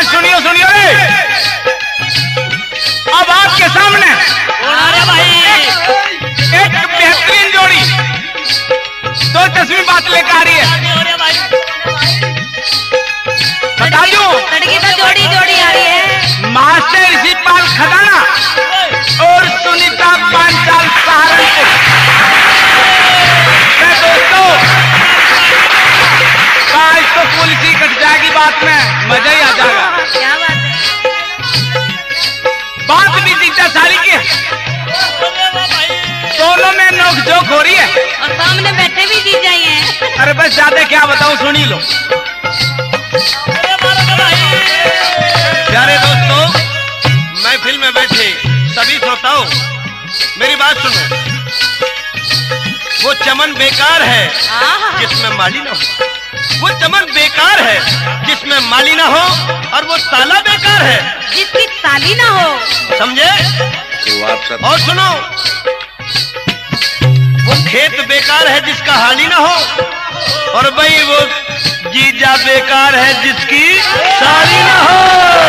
सुनियो सुनियो रे, अब आपके सामने एक बेहतरीन जोड़ी दो तस्वीर बात लेकर आ रही है। बता दूं, लड़की तो जोड़ी जोड़ी आ रही है। मास्टर ऋषिपाल खदाना और सुनीता पांचाल सहारनपुर। दोस्तों आज तो पुलिस कट जाएगी, बात में मजा ही आ जाएगा। क्या बात है, बात भी जीता सारी की है। दोनों में नोकझोंक हो रही है और सामने बैठे भी जी जाइए। अरे बस ज्यादा क्या बताऊं, सुनी लो। प्यारे दोस्तों, महफिल में बैठे सभी श्रोताओं, मेरी बात सुनो। वो चमन बेकार है जिसमें माली ना हो, वो चमन बेकार है जिसमें माली ना हो, और वो ताला बेकार है जिसकी ताली ना हो। समझे? और सुनो, वो खेत बेकार है जिसका हाली ना हो, और भाई वो जीजा बेकार है जिसकी साली ना हो।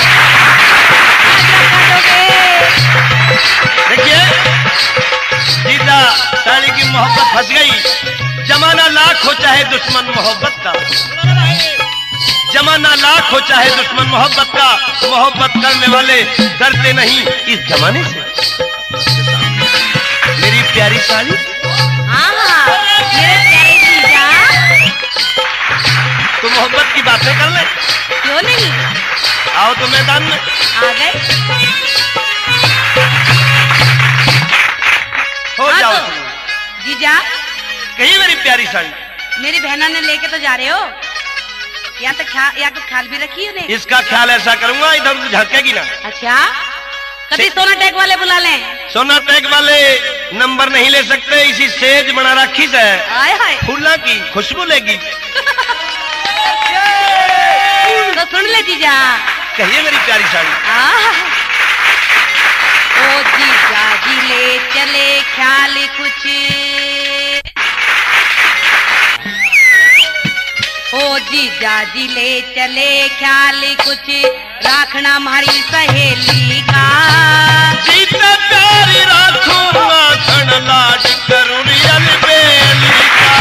देखिए, जीजा साली की मोहब्बत फंस गई। जमाना लाख हो चाहे दुश्मन मोहब्बत का, जमाना लाख हो चाहे दुश्मन मोहब्बत का, मोहब्बत करने वाले डरते नहीं इस जमाने से। मेरी प्यारी साली, हाँ मेरे प्यारे जीजा, तो मोहब्बत की बातें कर ले। क्यों नहीं, आओ तो मैदान में। आ गए। हो हाँ जाओ तो, जीजा कहीं मेरी प्यारी साली। मेरी बहना ने लेके तो जा रहे हो, या तो ख्याल भी रखी उन्हें। इसका ख्याल ऐसा करूंगा, इधर उधर झटकेगी ना। अच्छा, कभी सोना टैग वाले बुला लें। सोना टैग वाले नंबर नहीं ले सकते, इसी सेज बना रखी है। आय हाय, फूला की खुशबू लेगी। तो सुन ले जीजा। कहिए मेरी प्यारी साली। ओ जीजा जी ले चले ख्याल कुछ, ओ जीजा जी ले चले ख्याल कुछ, राखना हमारी सहेली का। जीता प्यारी राखूंगा, धन लाड करूं रियल बेली का।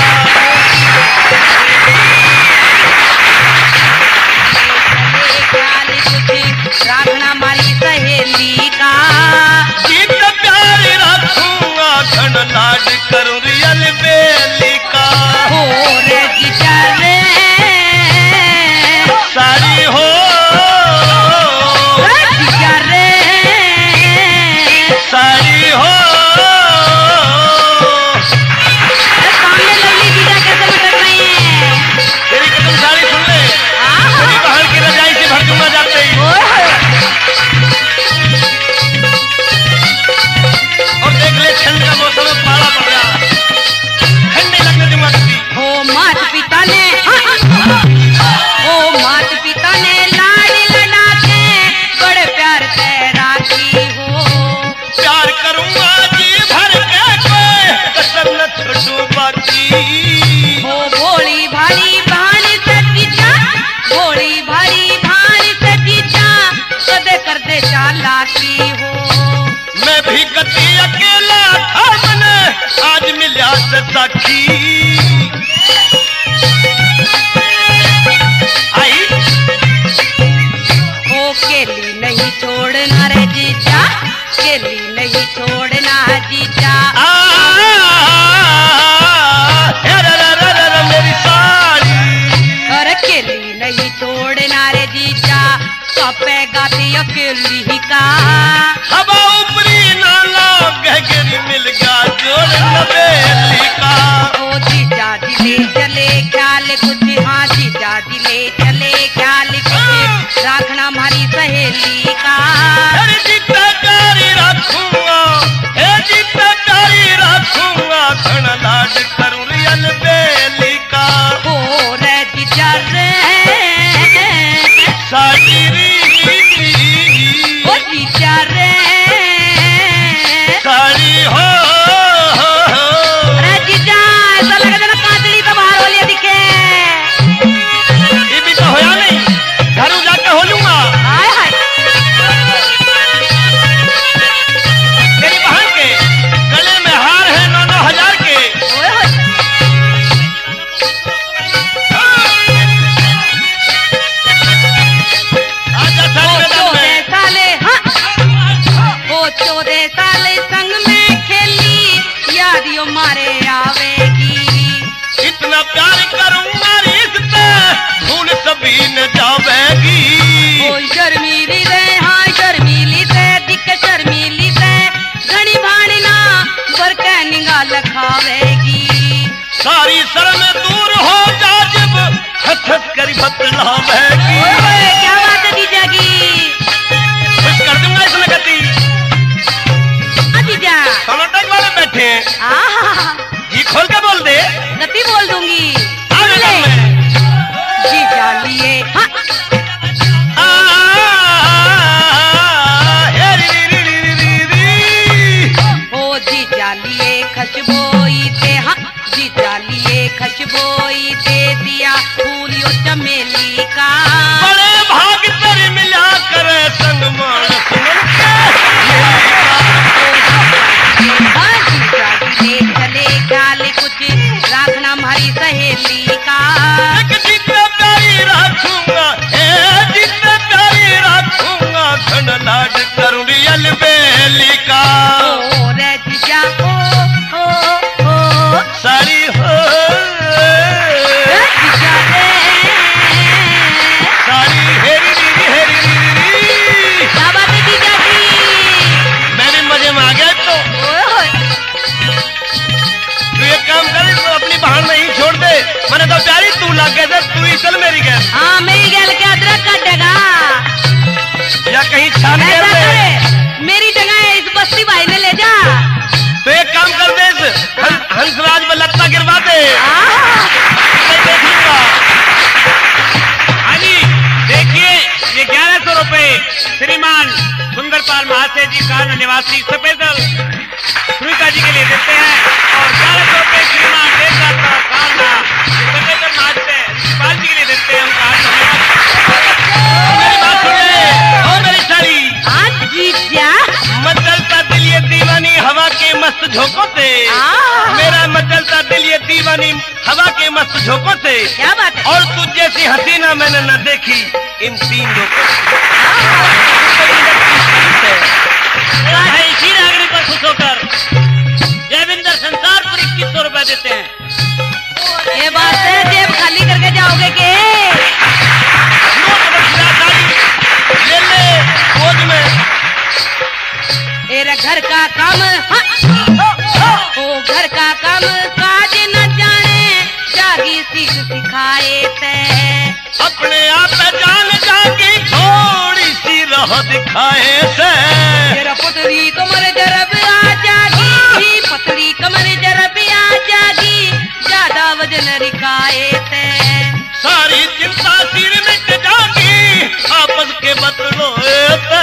ख्याल कुछ, राखना हमारी सहेली का। जीता प्यारी राखूंगा, धन लाड करूं रियल बेली का। हो रे जीजा रे सारी हो, जीजा रे सारी हो। सामने लवली जीजा कैसे लटक रही हैं। तेरी कसम सारी सुन ले, तेरी बहन की रजाई से भर दूंगा जाते ही। और देख ले, ठंड का मौसम में पाला पड़ रहा, ठंडे लगने दूंगा कभी। ओ मात पिता ने, ओ मात पिता ने लाड लड़ाते बड़े प्यार से राखी हो। प्यार करूंगा जी भर के, कोई कसम न छोड़ू बाकी। हो भोली भारी भान से जीजा, भोली भारी भान से जीजा, कदे कर दे चालाकी हो। मैं भी कती अकेला था मन, आज मिला से साखी। आई ओ केली नहीं छोड़ना रे जीजा, केली नहीं छोड़ना जीजा। मेरी साली, और केली नहीं छोड़ना रे जीजा, कपे गाती अकेली का। हवा ऊपरी नाला गहरी मिल गया जोड़ नवेली का। ओ जीजा दिले चले ख्याल कुछ, हाँ जीजा दिले चले ख्याल कुछ, राखना हमारी सहेली का। अरे जीता प्यारी रखूंगा, हे जीता प्यारी रखूंगा, धन लाड करूं रियल बेली का। ओ रे जीजा रे साड़ी ओ जीजा रे साड़ी हो, बतलावेगी। ओए, क्या बात है जीजा की? कुछ कर दूंगा इस लगती। हाँ जीजा। सोनोटेक वाले बैठे हैं, आहा, जी खोल के बोल दे। गति बोल दूंगी। आगे ले। कर मैं। जीजा लिए हाँ। ओ जीजा लिए खशबोई ते हाँ, जीजा लिए खशबोई दे दिया फूलियो चमेली का। बड़े भाग तेरे मिला कर संग मानस हाँ जीजा लिए चले ख्याल कुछ राखना हमारी सहेली का। जितने प्यारी रखूंगा, जितने प्यारी रखूंगा, घन लाड करूंगी अलबेली का। ओ रे जीजा ओ सारी हो जीजा रे। सारी हेरी क्या बात है जीजा जी? मैं भी मजे में आ गया तो। ओए, तू एक काम कर, तू अपनी बहन नहीं छोड़ दे। मैंने तो प्यारी तू लग गए, तू ही चल मेरी गैस। हाँ मेरी गैल के अदरक काटेगा। या कहीं छान ऐसा गैस में। करे, मेरी जगह इस बस्ती भाई ने ले जा। तो एक काम कर दे, हंसराज में लगता गिरवा दे। मैं देख लूंगा। हाँ जी, देखिए ये 1100 रुपए श्रीमान सुंदरपाल महाशय जी कान निवासी स्पेशल सुनीता जी के लिए देते हैं, और 1100 रुपए श्रीमान स्पेशल महाशय पाल जी के लिए देते हैं। उनका मेरी बात सुन ले, ओ मेरी साली। हाँ जीजा। मचलता दिल ये दीवानी हवा के मस्त झोंकों से। मेरा मचलता दिल ये दीवानी हवा के मस्त झोंकों से। क्या बात है? और तुझ जैसी हसीना मैंने न देखी इन 3 लोगों से। इसी नागरिक पर खुश होकर जयविंदर संसारपुर 2100 रुपए देते हैं। ये बात है, जेब खाली करके जाओगे के? ले ले गोद में। तेरे घर का काम ओ घर का काम काज न जाने, जागी सीख सिखाए ते। अपने आप जान जागी थोड़ी सी राह दिखाए से। तेरा पतरी कमर जरब आ जागी, पतरी कमर जरब आ जागी, ज्यादा वजन रिकाए ते। सारी चिंता सिर मिट जागी आपस के बतलोए पे।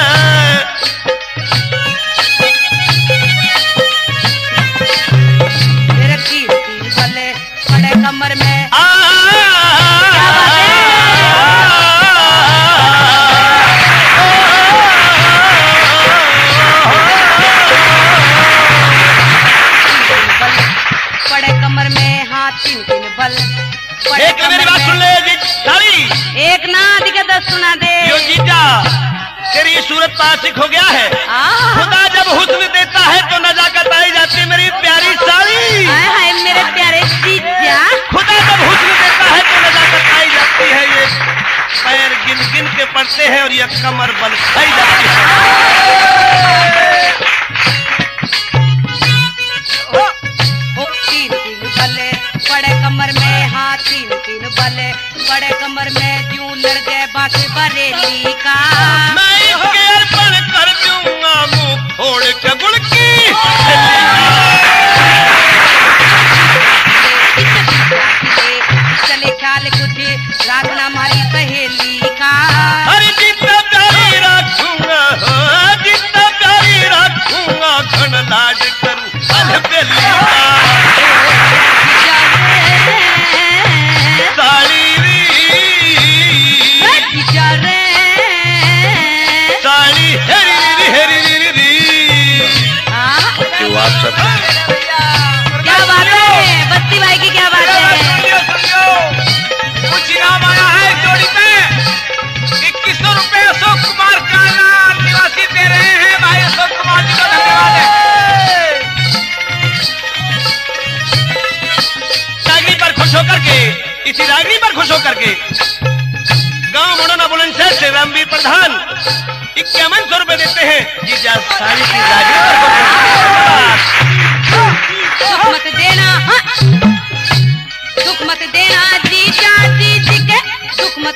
तेरे कीर्ति भले बड़े कमर में। क्या बात है? बड़े कमर में हाथ 3 बल। बड़े एक मेरी बात सुन ले जी साली। एक ना दिखे 10 सुना दे। यो जीजा, तेरी ये सूरत पासिक हो गया है। खुदा जब हुस्न देता है तो नजाकत आई जाती है मेरी प्यारी साली। हाय हाय मेरे प्यारे जीजा। खुदा जब हुस्न देता है तो नजाकत आई जाती है। ये पैर गिन गिन के पड़ते हैं और ये कमर बल खाई जाती है। ओ 3 बले बड़े कमर में हाथ 3 बले बड़े कमर में जूं लड़ गए बाकी बरेली का। मैं इसके अर्पण कर दूंगा मुंह फोड़ के गुड़ की। चले ख्याल कुछ राखना हमारी सहेली का। अरे जितना प्यारी रखूंगा, जितना प्यारी रखूंगा, घन लाड करूं अलबेली का। साली साली हेरी हेरी हेरी। क्यों आप सब क्या बात है? बस्ती भाई की क्या बात है? कुछ इनाम आया है जोड़ी में 2100 रुपए अशोक कुमार काला निवासी दे रहे हैं। भाई अशोक कुमार जी को धन्यवाद है। रागनी पर खुश होकर के, इसी रागनी पर खुश होकर के गांव मुड़ना बुलंदशहर से रामवीर प्रधान 5100 रुपए देते हैं। जीजा साली की रागनी पर खुश दुख मत देना हाँ। दुख मत देना जीजा जी के, दुख मत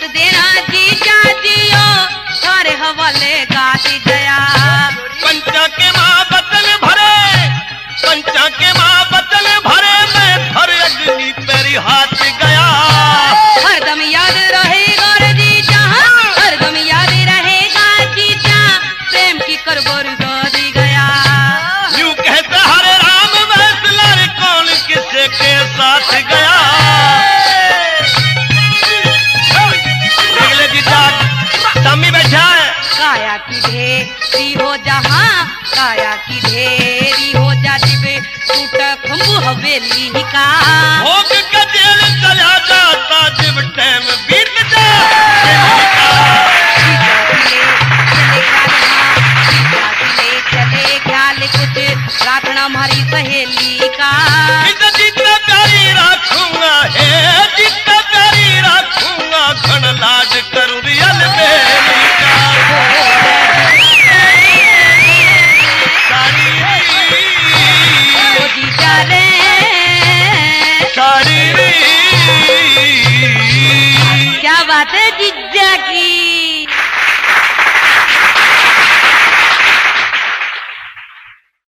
काया की ढेरी हो जा जिबे टूट खंबू हवेली का भोग का जेल चला जाता जब टाइम बीत जा चले ख्याल कुछ राखना हमारी सहेली का जितना प्यारी रखूंगा है जितना प्यारी रखूंगा घन लाज करूं रियल बेली का मोदी चाले सारी क्या बात है जीजा की